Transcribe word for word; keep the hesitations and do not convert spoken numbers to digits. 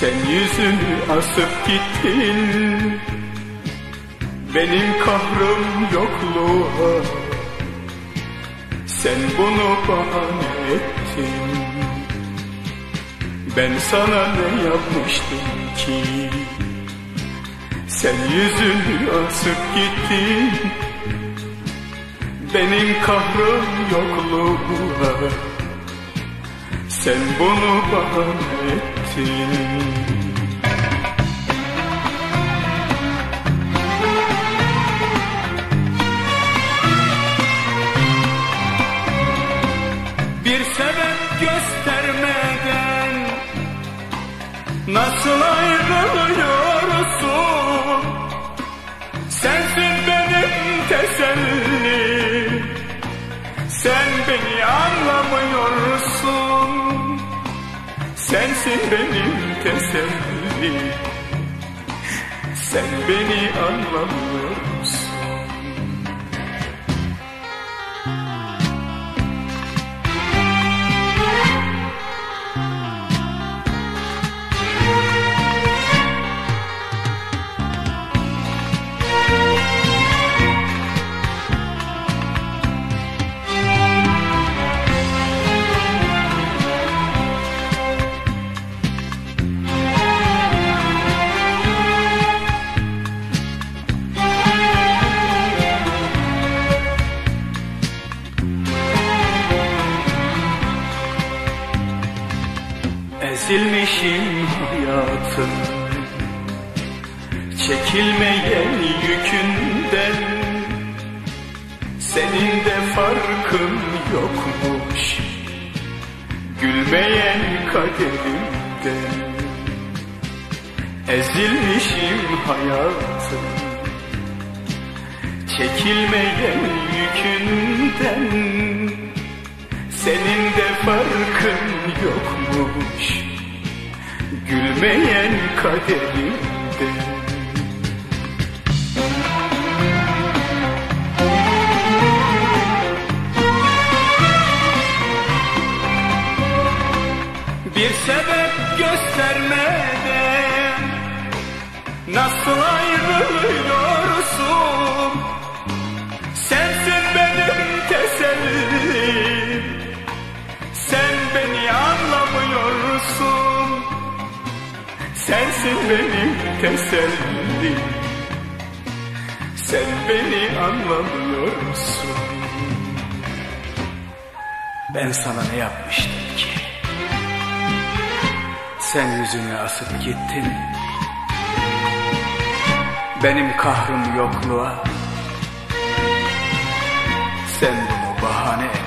Sen yüzünü asıp gittin, benim kahrım yokluğa. Sen bunu bahane ettin. Ben sana ne yapmıştım ki? Sen yüzünü asıp gittin, benim kahrım yokluğa. Sen bunu bahane ettin. Bir sebep göstermeden nasıl ayrılıyorsun? Sensin benim tesellim, sen beni anlamıyorsun. Sensin benim tesellim, sen beni anlamıyorsun. Ezilmişim hayatım, çekilmeyen yükünden. Senin de farkın yokmuş gülmeyen kaderimden. Ezilmişim hayatım, çekilmeyen yükünden. Senin de farkın yokmuş gülmeyen kaderimden. Bir sebep göstermeden nasıl ayrılıyorsun? Sensin benim tesellim, sen beni anlamıyorsun. Sensin benim tesellim, sen beni anlamıyorsun. Ben sana ne yapmıştım ki? Sen yüzünü asıp gittin, benim kahrım yokluğa. Sen bunu bahane et.